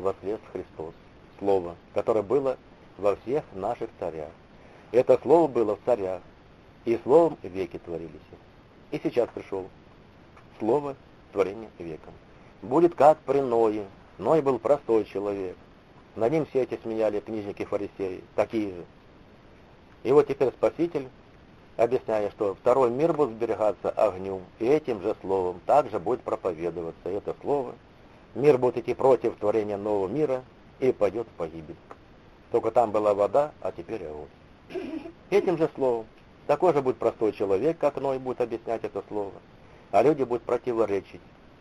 воскрес Христос. Слово, которое было во всех наших царях. Это слово было в царях, и словом веки творились. И сейчас пришел слово творения веком. Будет как при Ное. Ной был простой человек. Над ним все эти смеяли книжники-фарисеи, такие же. И вот теперь Спаситель, объясняя, что второй мир будет сберегаться огнем, и этим же словом также будет проповедоваться это слово. Мир будет идти против творения нового мира и пойдет в погибель. Только там была вода, а теперь огонь. Этим же словом такой же будет простой человек, как Ной будет объяснять это слово, а люди будут противоречить.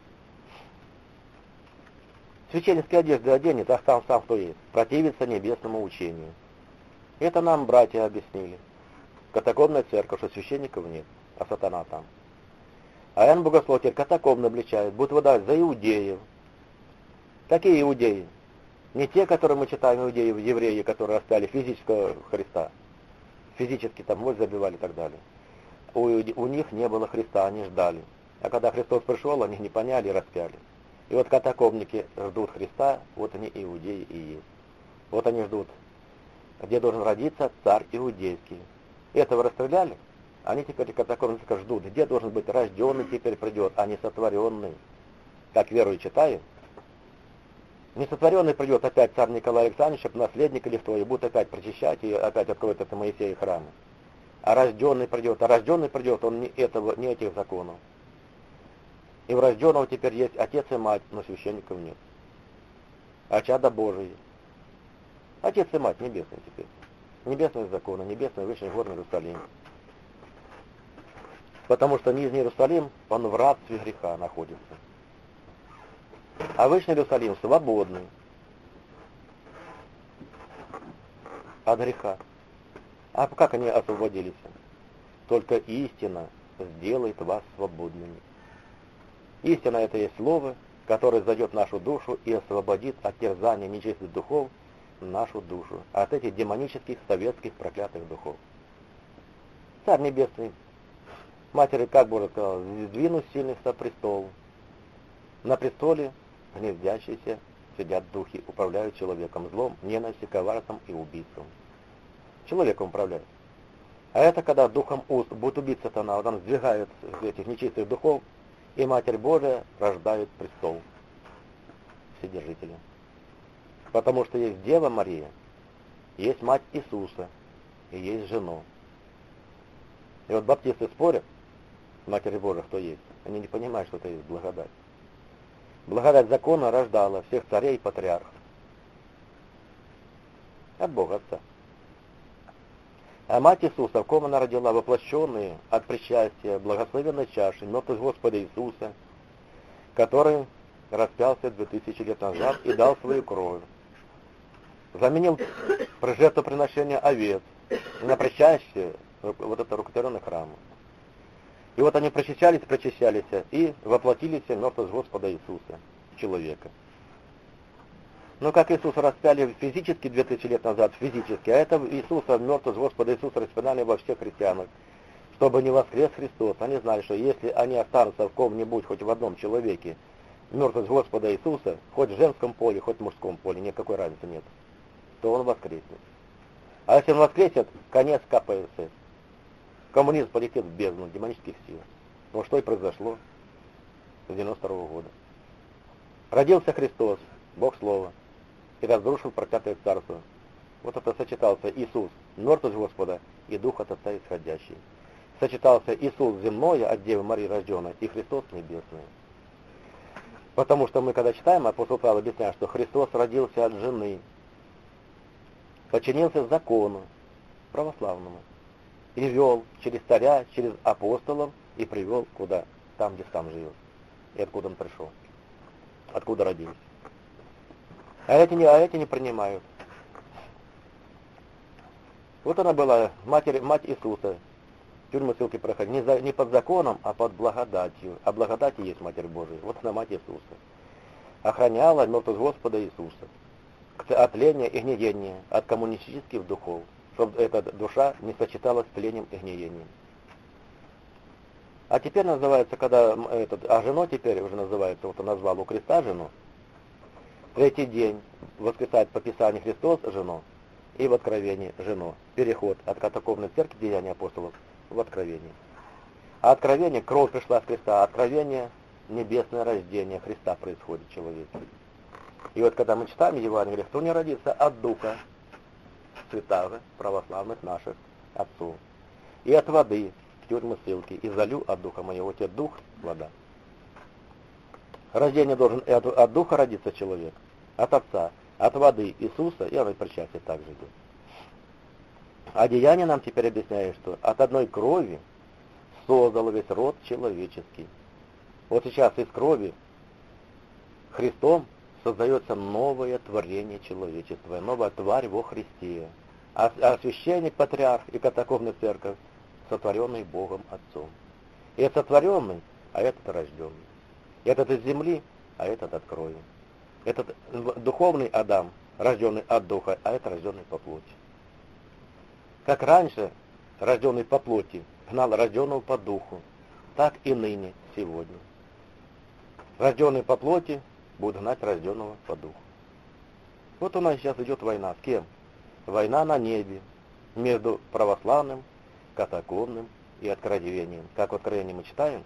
Священнические одежды оденет, а сам кто есть, противится небесному учению. Это нам братья объяснили. Катакомная церковь, что священников нет, а сатана там. А Иоанн Богослов теперь катакомно обличает, будут выдавать за иудеев. Какие иудеи? Не те, которые мы читаем иудеев, евреи, которые распяли физического Христа. Физически там мощь забивали и так далее. У них не было Христа, они ждали. А когда Христос пришел, они не поняли и распяли. И вот катакомники ждут Христа, вот они иудеи и есть. Вот они ждут, где должен родиться царь иудейский. Этого расстреляли, они теперь катакомники ждут, где должен быть рожденный теперь придет, а не сотворенный. Как верую читаю, не сотворенный придет опять царь Николай Александрович, наследник или кто, и будет опять прочищать, и опять откроет это Моисея храмы. А рожденный придет, он не этих законов. И у рожденного теперь есть отец и мать, но священников нет. А чада Божии. Отец и мать небесные теперь. Небесные законы, небесный высший горный Иерусалим. Потому что нижний Иерусалим, он в рабстве греха находится. А высший Иерусалим свободный от греха. А как они освободились? Только истина сделает вас свободными. Истина — это есть слово, которое зайдет в нашу душу и освободит от терзания нечистых духов нашу душу, от этих демонических, советских, проклятых духов. Царь Небесный, Матери, как Боже сказал, сдвину сильных со престол. На престоле гнездящиеся сидят духи, управляют человеком злом, ненавистью, коварством и убийством. Человеком управляют. А это когда духом уст будет убить сатана, вот он сдвигает этих нечистых духов, и Матерь Божия рождает престол Вседержителя. Потому что есть Дева Мария, есть Мать Иисуса, и есть Жена. И вот баптисты спорят, Матерь Божия кто есть, они не понимают, что это есть благодать. Благодать закона рождала всех царей и патриархов. От Бога Отца. А Мать Иисуса, в ком она родила, воплощенные от причастия благословенной чаши, мертвых Господа Иисуса, который распялся 2000 лет назад и дал свою кровь. Заменил жертвоприношение овец на причастие, вот это рукотворенный храм. И вот они причащались, и воплотились в мертвость Господа Иисуса, человека. Но как Иисуса распяли физически 2000 лет назад, физически, а это Иисуса, мертвость Господа Иисуса распинали во всех христианах, чтобы не воскрес Христос. Они знали, что если они останутся в ком-нибудь, хоть в одном человеке, мертвость Господа Иисуса, хоть в женском поле, хоть в мужском поле, никакой разницы нет, то он воскреснет. А если он воскреснет, конец КПСС. Коммунизм полетит в бездну демонических сил. Вот что и произошло с 92 года. Родился Христос, Бог Слово, и разрушил проклятое царство. Вот это сочетался Иисус, мертвость Господа, и Дух от Отца исходящий. Сочетался Иисус земное от Девы Марии рожденной, и Христос небесный. Потому что мы, когда читаем, апостол Павел объясняет, что Христос родился от жены, подчинился закону православному, и вел через царя, через апостолов, и привел куда? Там, где сам живет. И откуда он пришел. Откуда родились. А эти не принимают. Вот она была, мать Иисуса. Тюрьмы, ссылки проходили. Не под законом, а под благодатью. А благодать и есть Матерь Божия. Вот она, Мать Иисуса. Охраняла мертвость Господа Иисуса. От тления и гниения, от коммунистических духов. Чтобы эта душа не сочеталась с тлением и гниением. А теперь называется, жену теперь уже называется, вот он назвал у креста жену, третий день воскресает по Писанию Христос жену, и в Откровении жену. Переход от катакомбной церкви Деяния апостолов в Откровение. А Откровение, кровь пришла с креста, Откровение, небесное рождение Христа происходит в человеке. И вот когда мы читаем Евангелие, кто не родится от Духа Святаго, православных наших отцов, и от воды в тюрьмы ссылки, и залю от Духа моего, те Дух, вода. Рождение должен от Духа родиться человек, от Отца, от воды Иисуса, и оно и причастие также идет. А Деяние нам теперь объясняет, что от одной крови создал весь род человеческий. Вот сейчас из крови Христом создается новое творение человечества, новая тварь во Христе. А священник, патриарх и катакомбная церковь сотворенный Богом Отцом. И этот сотворенный, а этот рожденный. Этот из земли, а этот от крови. Этот духовный Адам, рожденный от духа, а это рожденный по плоти. Как раньше рожденный по плоти гнал рожденного по духу, так и ныне, сегодня. Рожденный по плоти будет гнать рожденного по духу. Вот у нас сейчас идет война. С кем? Война на небе между православным, катакомбным и Откровением. Как в Откровении мы читаем,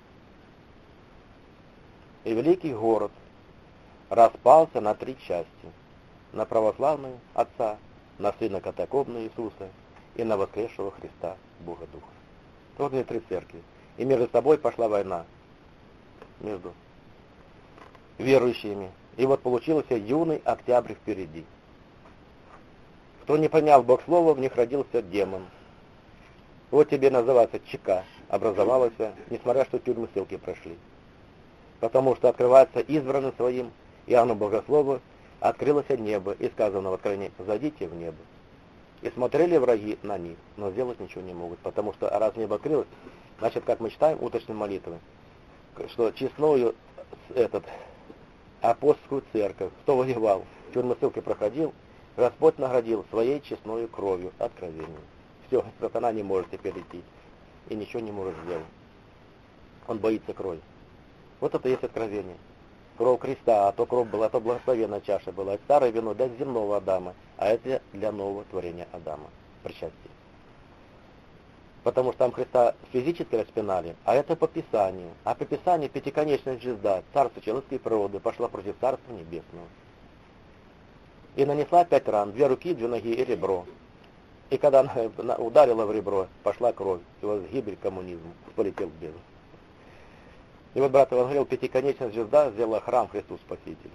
и великий город распался на 3 части. На православную Отца, на Сына катакомбного Иисуса и на воскресшего Христа, Бога Духа. Вот они 3 церкви. И между собой пошла война. Между верующими. И вот получился юный октябрь впереди. Кто не понял Бог Слова, в них родился демон. Вот тебе называется ЧК, образовалась, несмотря что тюрьмы ссылки прошли. Потому что открывается избранным своим Иоанну Богослову, открылось небо, и сказано в Откровении: «Зайдите в небо». И смотрели враги на них, но сделать ничего не могут, потому что раз небо открылось, значит, как мы читаем утренние молитвы, что честную апостольскую церковь, кто воевал, тюрьмы ссылки проходил, Господь наградил своей честной кровью откровением. Все, сатана не может теперь идти и ничего не может сделать. Он боится крови. Вот это и есть откровение. Кровь креста, а то кровь была, а то благословенная чаша была. Это старое вино для земного Адама, а это для нового творения Адама. Причастие. Потому что там Христа физически распинали, а это по Писанию. А по Писанию пятиконечная звезда, царство человеческой природы, пошла против царства небесного. И нанесла 5 ран, 2 руки, 2 ноги и ребро. И когда она ударила в ребро, пошла кровь, и вот гибель коммунизма, полетел в бездну. И вот брат Иван говорил, пятиконечная звезда сделала храм Христу Спасителю.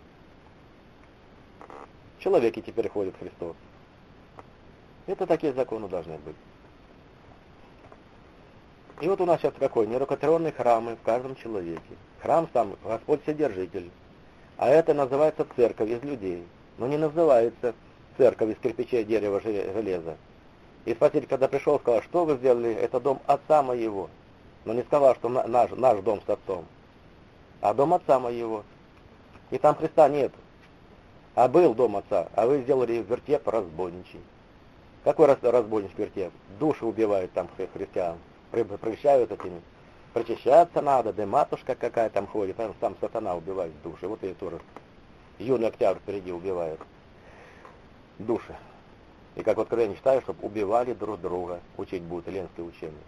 В человеке теперь ходит Христос. Это такие законы должны быть. И вот у нас сейчас какой? Нерукотворенные храмы в каждом человеке. Храм сам Господь Вседержитель. А это называется церковь из людей. Но не называется церковь из кирпичей, дерева, железа. И Спаситель, когда пришел, сказал: что вы сделали? Это дом Отца моего. Но не сказал, что наш дом с Отцом, а дом Отца моего. И там Христа нет. А был дом Отца, а вы сделали вертеп разбойничий. Какой разбойничий вертеп? Души убивают там христиан. Прощают этими. Причащаться надо, да матушка какая там ходит, там сам сатана убивает души. Вот и тоже. Юный октябрь впереди убивает души. И как в Откровении читаю, чтобы убивали друг друга. Учить будут ленские учения.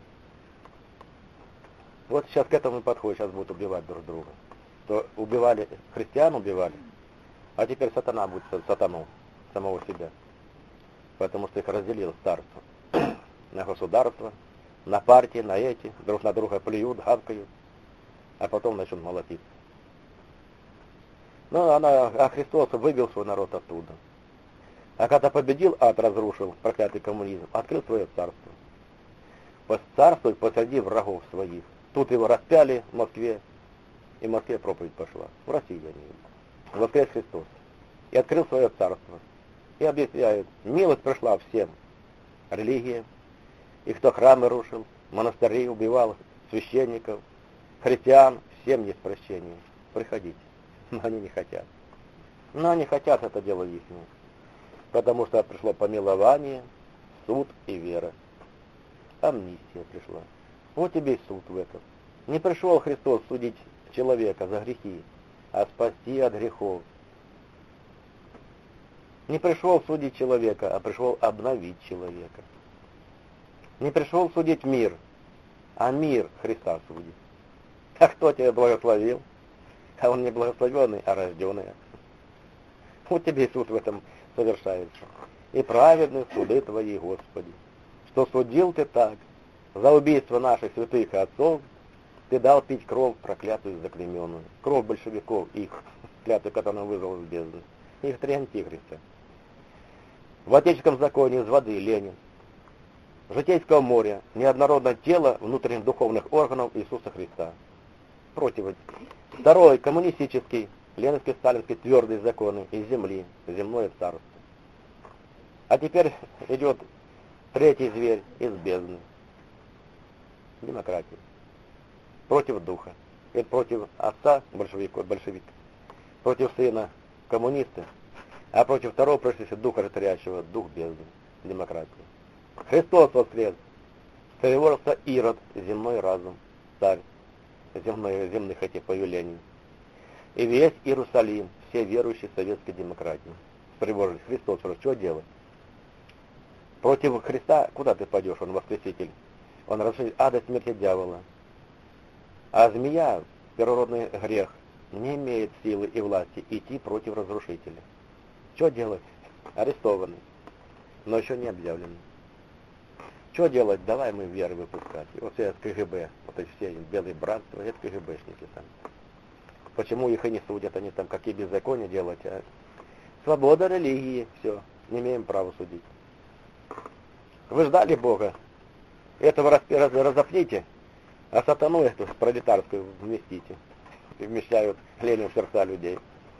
Вот сейчас к этому подходит, сейчас будут убивать друг друга. То убивали, христиан убивали, а теперь сатана будет сатану, самого себя. Потому что их разделило царство на государство, на партии, на эти, друг на друга плюют, гавкают, а потом начнут молотиться. А Христос вывел свой народ оттуда. А когда победил ад, разрушил проклятый коммунизм, открыл свое царство. Царствует посреди врагов своих. Тут его распяли в Москве, и в Москве проповедь пошла. В России они. Воскрес Христос. И открыл свое царство. И объясняют, милость пришла всем религиям. И кто храмы рушил, монастыри убивал, священников, христиан, всем есть прощение. Приходите. Но они не хотят. Но они хотят, это дело ихнее. Потому что пришло помилование, суд и вера. Амнистия пришла. Вот тебе и суд в этом. Не пришел Христос судить человека за грехи, а спасти от грехов. Не пришел судить человека, а пришел обновить человека. Не пришел судить мир, а мир Христа судит. А кто тебя благословил? А он не благословенный, а рожденный. Вот тебе и суд в этом совершается. И праведны суды твои, Господи, что судил ты так. За убийство наших святых отцов ты дал пить кровь проклятую заклеменную. Кровь большевиков, их, клятву, которую он вызвал из бездны. Их три антихриста. В отеческом законе из воды Ленин. Житейского моря, неоднородное тело внутренних духовных органов Иисуса Христа. Против. Второй, коммунистический, ленинский, сталинский, твердые законы из земли, земное царство. А теперь идет третий зверь из бездны. Демократия. Против духа. Это против отца большевик, против сына коммунисты, а против второго пришедшего духа растворяющего, дух бездны, демократия. Христос воскрес, цареворство Ирод, земной разум, царь земных этих повелений. И весь Иерусалим, все верующие советской демократии. Тревожность. Христос, что делать? Против Христа куда ты пойдешь? Он воскреситель. Он разрушит ада, смерти дьявола. А змея, первородный грех, не имеет силы и власти идти против разрушителя. Что делать? Арестованный, но еще не объявленный. Что делать? Давай мы веры выпускать. И вот все КГБ, вот эти все белые братства, это КГБшники сами. Почему их и не судят? Они там какие беззакония делать? А? Свобода религии, все, не имеем права судить. Вы ждали Бога? Этого разопните, а сатану эту пролетарскую вместите. И вмещают Ленин в сердца людей.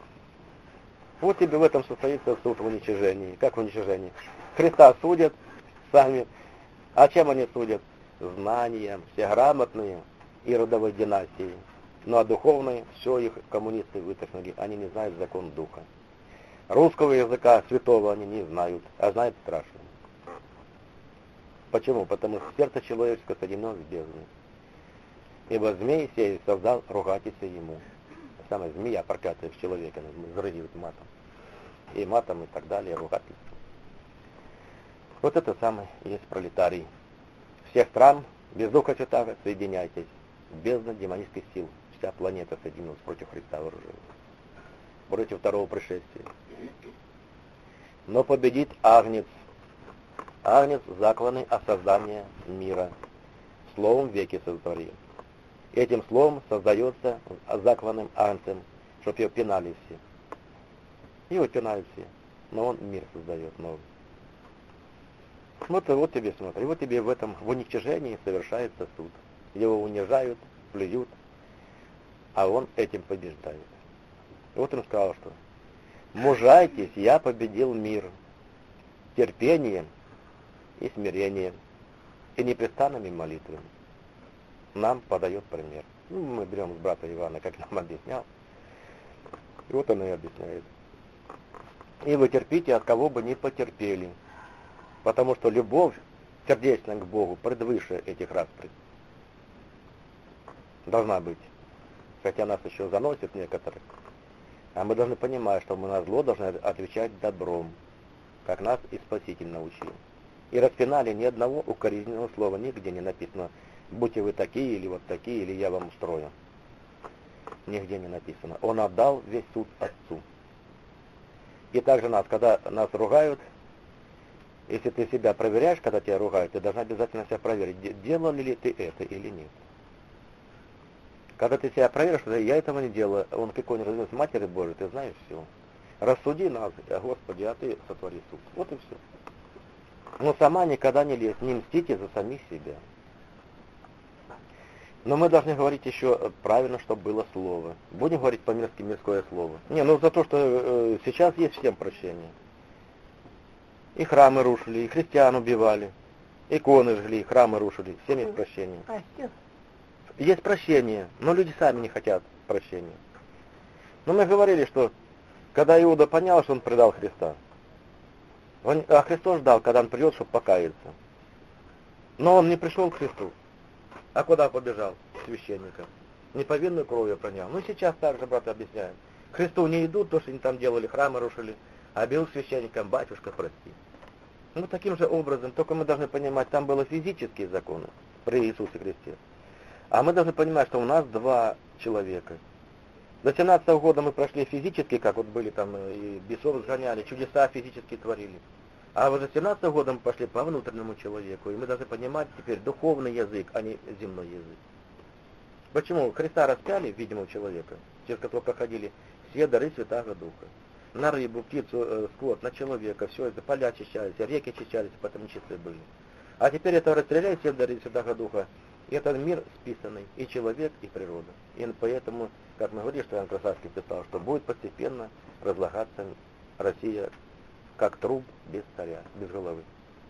Вот тебе в этом состоится суд в уничижении. Как в уничижении? Христа судят сами. А чем они судят? Знанием. Все грамотные и родовой династии. Ну а духовные, все их коммунисты вытащили. Они не знают закон духа. Русского языка святого они не знают, а знают страшно. Почему? Потому что сердце человеческое соединено с бездной. Ибо змей сей создал ругательство ему. Самая змея проклятая в человеке, заразит матом. И матом и так далее, ругательство. Вот это самое есть пролетарий. Всех стран, без духа святаго, соединяйтесь. Бездна демонических сил. Вся планета соединилась против Христа вооружилась. Против второго пришествия. Но победит Агнец. Агнец, закланный от создания мира. Словом веки сотворил. Этим словом создается закланным Агнцем, чтоб ее пинали все. Его пинают все, но он мир создает новый. Вот тебе смотри, вот тебе в этом, в уничижении совершается суд. Его унижают, плюют, а он этим побеждает. И вот он сказал, что «Мужайтесь, я победил мир терпением и смирением, и непрестанными молитвами». Нам подает пример. Ну, мы берем с брата Ивана, как нам объяснял. И вот он и объясняет. И вы терпите, от кого бы ни потерпели, потому что любовь сердечная к Богу предвыше этих распри. Должна быть. Хотя нас еще заносят некоторых. А мы должны понимать, что мы на зло должны отвечать добром, как нас и Спаситель научил. И распинали ни одного укоризненного слова, нигде не написано «будьте вы такие, или вот такие, или я вам устрою». Нигде не написано. Он отдал весь суд Отцу. И также когда нас ругают, если ты себя проверяешь, когда тебя ругают, ты должна обязательно себя проверить, делал ли ты это или нет. Когда ты себя проверишь, что я этого не делал, он какой-нибудь разумеется, Матери Божией, ты знаешь все. Рассуди нас, Господи, а ты сотвори суд. Вот и все. Но сама никогда не лезь, не мстите за самих себя. Но мы должны говорить еще правильно, чтобы было слово. Будем говорить по-мирски мирское слово. Не, ну за то, что сейчас есть всем прощение. И храмы рушили, и христиан убивали, иконы жгли, храмы рушили, всем есть прощение. Есть прощение, но люди сами не хотят прощения. Но мы говорили, что когда Иуда понял, что он предал Христа, а Христос ждал, когда он придет, чтобы покаяться. Но он не пришел к Христу. А куда побежал? К священникам. Неповинную кровью пронял. Ну сейчас так же, брат, объясняем. К Христу не идут, то, что они там делали, храмы рушили, а бил священникам: батюшка, прости. Ну, таким же образом, только мы должны понимать, там были физические законы при Иисусе Христе. А мы должны понимать, что у нас два человека. До 17-го года мы прошли физически, как вот были там, и бесов сгоняли, чудеса физически творили. А вот до 17-го года мы пошли по внутреннему человеку, и мы должны понимать теперь духовный язык, а не земной язык. Почему? Христа распяли, видимого человека, через которого проходили все дары Святаго Духа. На рыбу, птицу, скот, на человека, все это, поля очищались, реки очищались, потому чисты были. А теперь это расстреляли все дары Святаго Духа, и этот мир списанный, и человек, и природа. И поэтому, как мы говорили, что Иоанн Красавский писал, что будет постепенно разлагаться Россия, как труп без царя, без головы.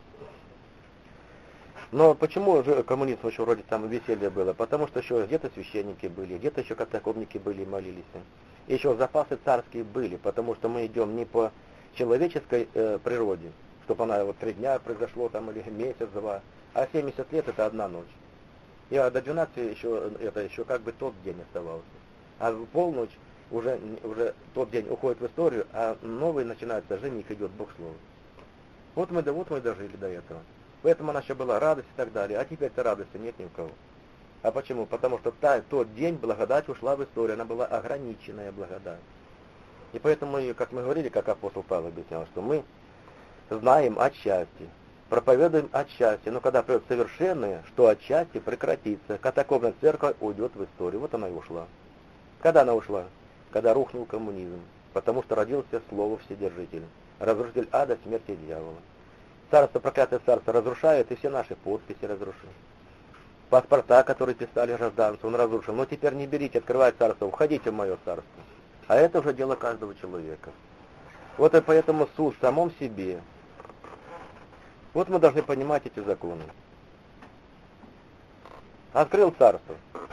Но почему же коммунизм еще вроде там веселье было? Потому что еще где-то священники были, где-то еще катакомники были и молились. И еще запасы царские были, потому что мы идем не по человеческой природе, чтобы она вот 3 дня произошло там или месяц-два, а 70 лет это одна ночь. И до 12 еще, это еще как бы тот день оставался. А в полночь уже тот день уходит в историю, а новый начинается, жених идет, Бог слово. Вот мы дожили до этого. Поэтому она еще была радость и так далее, а теперь-то радости нет ни у кого. А почему? Потому что тот день благодать ушла в историю, она была ограниченная благодать. И поэтому, как мы говорили, как апостол Павел объяснял, что мы знаем отчасти, проповедуем отчасти, но когда придет совершенное, что отчасти прекратится, катакомбная церковь уйдет в историю. Вот она и ушла. Когда она ушла? Когда рухнул коммунизм, потому что родился Слово Вседержитель, разрушитель ада, смерти и дьявола. Царство, проклятое царство разрушает, и все наши подписи разрушил. Паспорта, которые писали гражданцу, он разрушил. Но теперь не берите, открывайте царство, входите в мое царство. А это уже дело каждого человека. Вот и поэтому суд в самом себе. Вот мы должны понимать эти законы. Открыл царство.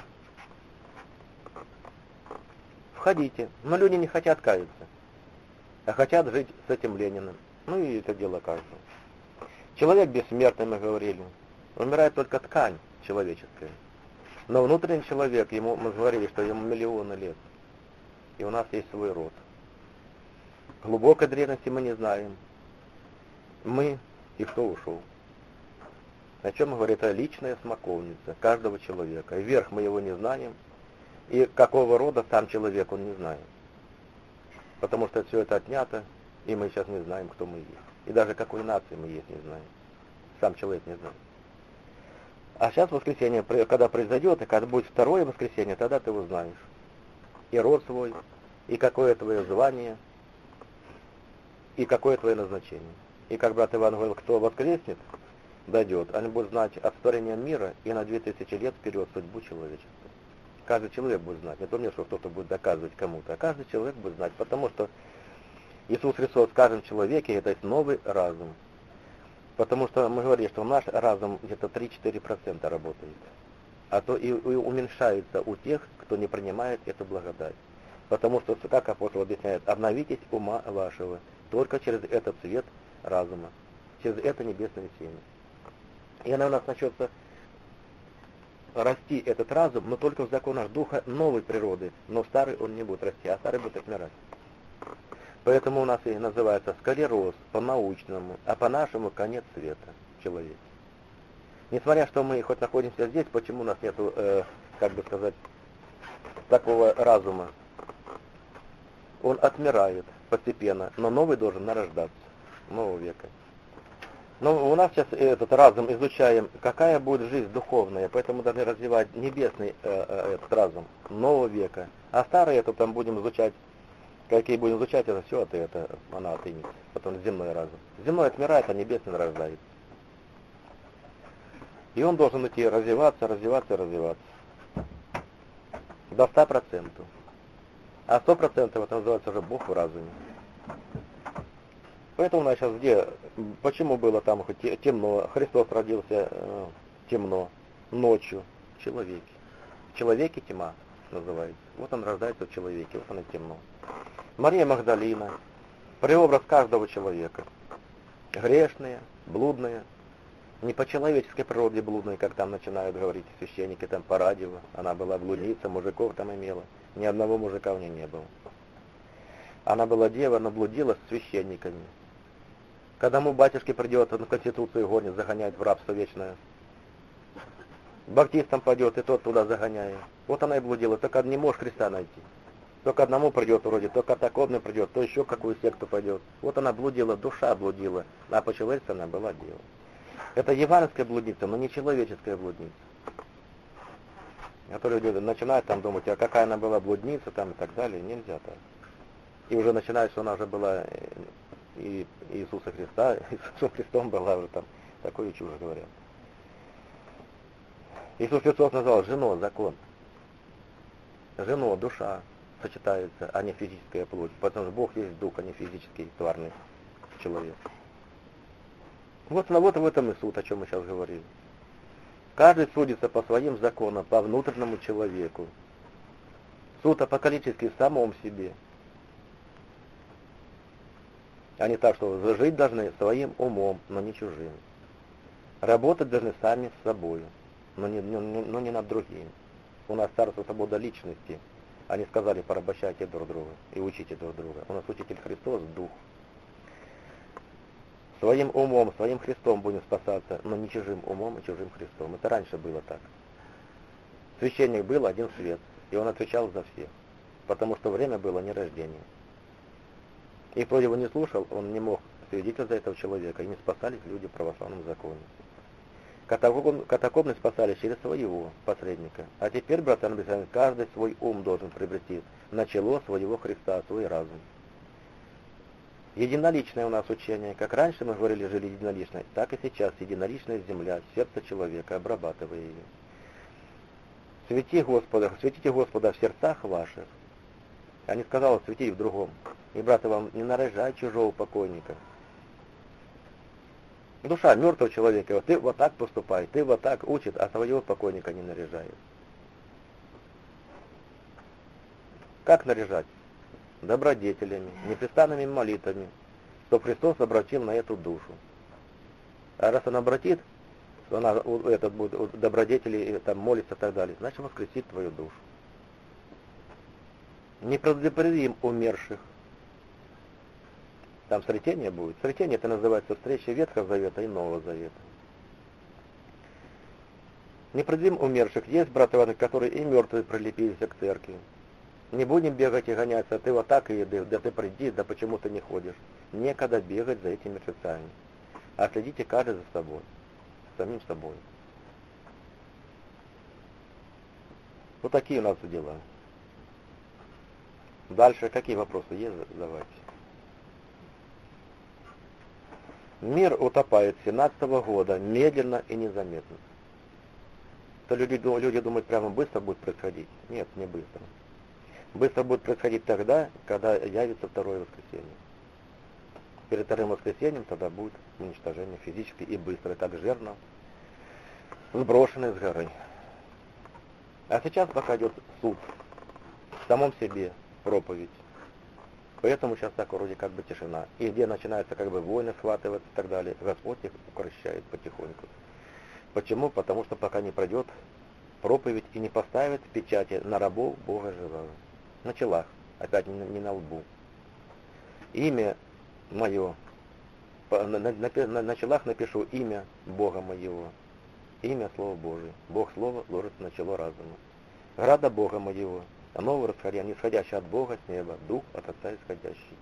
Входите. Но люди не хотят каяться, а хотят жить с этим Лениным. Ну и это дело каждого. Человек бессмертный, мы говорили. Умирает только ткань человеческая. Но внутренний человек, ему мы говорили, что ему миллионы лет. И у нас есть свой род. Глубокой древности мы не знаем. Мы и кто ушел. О чем говорит личная смоковница каждого человека. И верх мы его не знаем. И какого рода сам человек, он не знает. Потому что все это отнято, и мы сейчас не знаем, кто мы есть. И даже какой нации мы есть, не знаем. Сам человек не знает. А сейчас воскресенье, когда произойдет, и когда будет второе воскресенье, тогда ты узнаешь. И род свой, и какое твое звание, и какое твое назначение. И как брат Иван говорил, кто воскреснет, дойдет, они будут знать от сотворения мира и на 2000 лет вперед судьбу человечества. Каждый человек будет знать. Не то мне, что кто-то будет доказывать кому-то, а каждый человек будет знать, потому что Иисус Христос в каждом человеке это есть новый разум. Потому что мы говорили, что наш разум где-то 3-4% работает. А то и уменьшается у тех, кто не принимает эту благодать. Потому что, как апостол объясняет, обновитесь ума вашего только через этот свет разума, через это небесное семя. И она у нас начнется расти этот разум, но только в законах духа новой природы. Но старый он не будет расти, а старый будет отмирать. Поэтому у нас и называется склероз по-научному, а по-нашему конец света человека. Несмотря что мы хоть находимся здесь, почему у нас нету, как бы сказать, такого разума? Он отмирает постепенно, но новый должен нарождаться, нового века. Но у нас сейчас этот разум изучаем, какая будет жизнь духовная, поэтому мы должны развивать небесный этот разум нового века. А старый это там будем изучать, какие будем изучать, это все, это она отымется. Потом земной разум. Земной отмирает, а небесный нарождается. И он должен идти развиваться, развиваться и развиваться. До 100%. А 100% это называется уже Бог в разуме. Поэтому у нас сейчас где, почему было там хоть темно, Христос родился темно, ночью, в человеке. В человеке тьма называется. Вот он рождается в человеке, вот он и темно. Мария Магдалина, преобраз каждого человека. Грешная, блудная, не по человеческой природе блудная, как там начинают говорить священники там по радио. Она была блудница, мужиков там имела. Ни одного мужика у нее не было. Она была дева, но блудила с священниками. К одному батюшке придет, он Конституцию гонит, загоняет в рабство вечное. К баптистам пойдет, и тот туда загоняет. Вот она и блудила, только не можешь Христа найти. То к одному придет вроде, то катакомный придет, то еще какую секту пойдет. Вот она блудила, душа блудила, а по человечеству она была дева. Это евангельская блудница, но не человеческая блудница. А то люди начинают там думать, а какая она была блудница там и так далее, нельзя так. И уже начинают, что она уже была и Иисуса Христа, Иисусом Христом была уже там, такую чушь говорят. Иисус Христос назвал женой закон. Женой душа сочетается, а не физическая плоть. Потому что Бог есть дух, а не физический тварный человек. Вот в этом и суд, о чем мы сейчас говорили. Каждый судится по своим законам, по внутреннему человеку. Суд апокалиптический в самом себе. А не так, что жить должны своим умом, но не чужим. Работать должны сами с собой, но не над другим. У нас царство свобода личности. Они сказали, порабощайте друг друга и учите друг друга. У нас учитель Христос, Дух. Своим умом, своим Христом будем спасаться, но не чужим умом и чужим Христом. Это раньше было так. Священник был один свет, и он отвечал за всех, потому что время было не рождения. И кто его не слушал, он не мог свидетельствовать за этого человека, и не спасались люди в православном законе. Катакомны спасались через своего посредника. А теперь, братья и сестры, каждый свой ум должен приобрести, начало своего Христа, свой разум. Единоличное у нас учение, как раньше мы говорили, жили единолично, так и сейчас единоличная земля, сердце человека, обрабатывая ее. Святите Господа в сердцах ваших. А не сказал светить в другом. И, браты, вам не наряжай чужого покойника. Душа мертвого человека, вот ты вот так поступай, ты вот так учит, а своего покойника не наряжает. Как наряжать? Добродетелями, непрестанными молитвами, что Христос обратил на эту душу. А раз он обратит, что она этот будет добродетели там молится и так далее, значит воскресит твою душу. Не предупредим умерших. Там сретение будет. Сретение это называется встреча Ветхого Завета и Нового Завета. Не предупредим умерших. Есть, браты Иваны, которые и мертвые прилепились к церкви. Не будем бегать и гоняться, ты вот так и да ты приди, да почему ты не ходишь. Некогда бегать за этими мертвецами. А следите каждый за собой, самим собой. Вот такие у нас дела. Дальше какие вопросы есть? Давайте. Мир утопает с 17-го года медленно и незаметно. То люди думают, прямо быстро будет происходить. Нет, не быстро. Быстро будет происходить тогда, когда явится второе воскресенье. Перед вторым воскресеньем тогда будет уничтожение физически и быстро, и так жирно, сброшенное с горы. А сейчас пока идет суд, в самом себе проповедь. Поэтому сейчас так вроде как бы тишина. И где начинаются как бы войны схватываться и так далее, Господь их укрощает потихоньку. Почему? Потому что пока не пройдет проповедь и не поставит печати на рабов Бога живого. На челах, опять не на лбу. Имя мое, на челах напишу имя Бога моего. Имя Слова Божие. Бог Слово ложится на чело разума. Града Бога моего. Новый нисходящий от Бога с неба, Дух от Отца исходящий.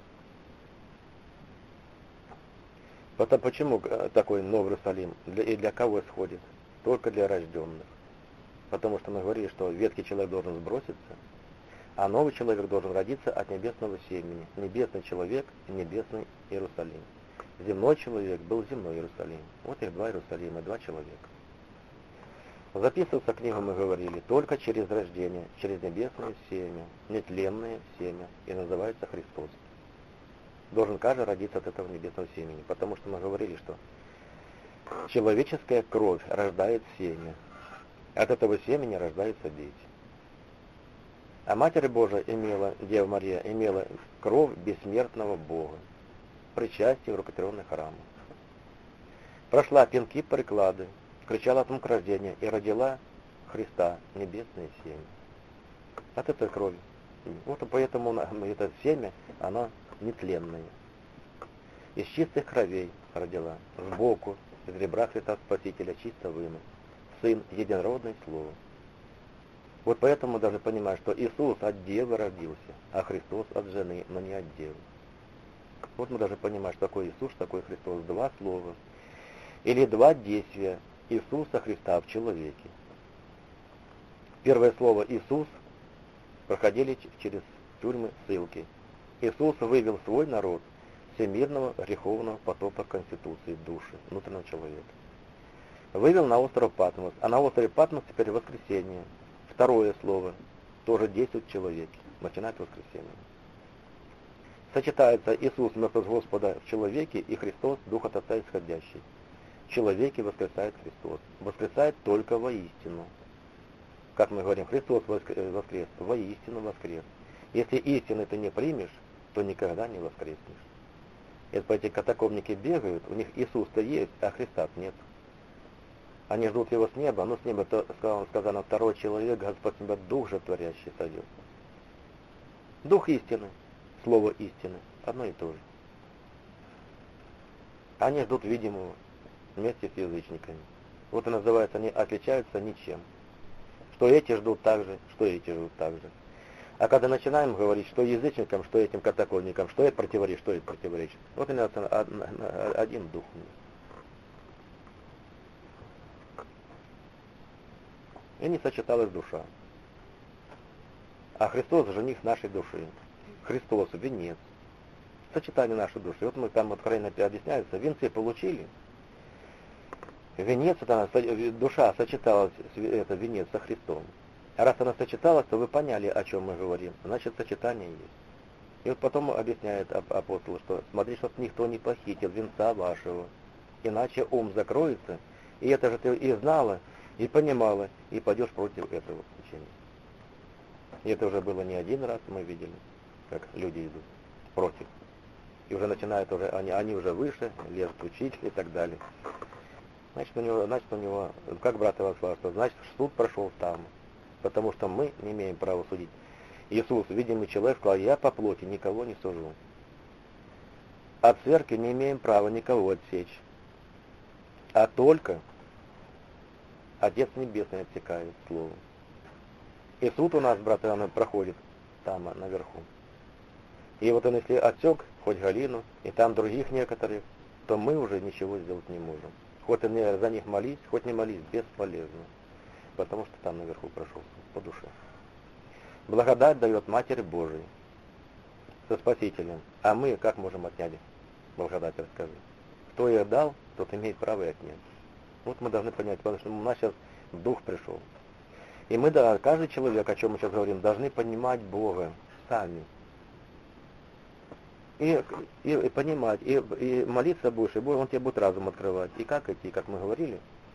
Почему такой Новый Иерусалим? И для кого исходит? Только для рожденных. Потому что мы говорили, что ветхий человек должен сброситься, а новый человек должен родиться от небесного семени. Небесный человек и небесный Иерусалим. Земной человек был земной Иерусалим. Вот их два Иерусалима, два человека. Записываться книгу мы говорили только через рождение, через небесное семя, нетленное семя, и называется Христос. Должен каждый родиться от этого небесного семени, потому что мы говорили, что человеческая кровь рождает семя, от этого семени рождаются дети. А Матерь Божия имела, Дева Мария, имела кровь бессмертного Бога, причастие в рукотворенный храм. Прошла пинки, приклады, кричала от мук рождения и родила Христа, небесное семя. От этой крови. семьи. Вот поэтому это семя, оно нетленное. Из чистых кровей родила, сбоку, из ребра Христа Спасителя чисто вынул. Сын, единородное Слово. Вот поэтому мы должны понимать, что Иисус от девы родился, а Христос от жены, но не от девы. Вот мы должны понимать, что такое Иисус, что такое Христос. Два слова. Или два действия Иисуса Христа в человеке. Первое слово «Иисус» проходили через тюрьмы, ссылки. Иисус вывел свой народ с всемирного греховного потопа конституции души, внутреннего человека. Вывел на остров Патмос, а на острове Патмос теперь воскресенье. Второе слово тоже действует в человеке, начинает воскресенье. Сочетается Иисус, мертвость Господа в человеке, и Христос, Дух от Отца исходящий. В человеке воскресает Христос. Воскресает только воистину. Как мы говорим, Христос воскрес, воистину воскрес. Если истины ты не примешь, то никогда не воскреснешь. Это эти катакомники бегают, у них Иисус-то есть, а Христа нет. Они ждут его с неба, но с неба то сказано, второй человек, Господь с неба, Дух же творящий сойдет. Дух истины, слово истины, одно и то же. Они ждут видимого вместе с язычниками. Вот и называется, они отличаются ничем. Что эти ждут так же, что эти ждут так же. А когда начинаем говорить, что язычникам, что этим катакольникам, что это противоречит, что это противоречит, вот и один дух у них. И не сочеталась душа. А Христос жених нашей души. Христос венец. Сочетание нашей души. Вот мы там откровенно объясняется, венцы получили. Венец, это душа сочеталась, это венец со Христом. А раз она сочеталась, то вы поняли, о чем мы говорим. Значит, сочетание есть. И вот потом объясняет апостол, что смотри, чтоб никто не похитил венца вашего, иначе ум закроется, и это же ты и знала, и понимала, и пойдешь против этого учения. И это уже было не один раз, мы видели, как люди идут против. И уже начинают, они уже выше, лезут учить и так далее. Значит, у него, как брат Иван сказал, что значит, суд прошел там, потому что мы не имеем права судить. Иисус, видимый человек, сказал, я по плоти никого не сужу. От церкви не имеем права никого отсечь, а только Отец Небесный отсекает слово. И суд у нас, брат Иван, проходит там, наверху. И вот он, если отсек хоть Галину, и там других некоторых, то мы уже ничего сделать не можем. Хоть и за них молись, хоть не молись, бесполезно. Потому что там наверху прошел по душе. Благодать дает Матерь Божией со Спасителем. А мы как можем отнять благодать, расскажи? Кто ее дал, тот имеет право и отнять. Вот мы должны понять, потому что у нас сейчас Дух пришел. И мы, да, каждый человек, о чем мы сейчас говорим, должны понимать Бога сами. И понимать, и молиться будешь, и Он тебе будет разум открывать. И как идти, как мы говорили,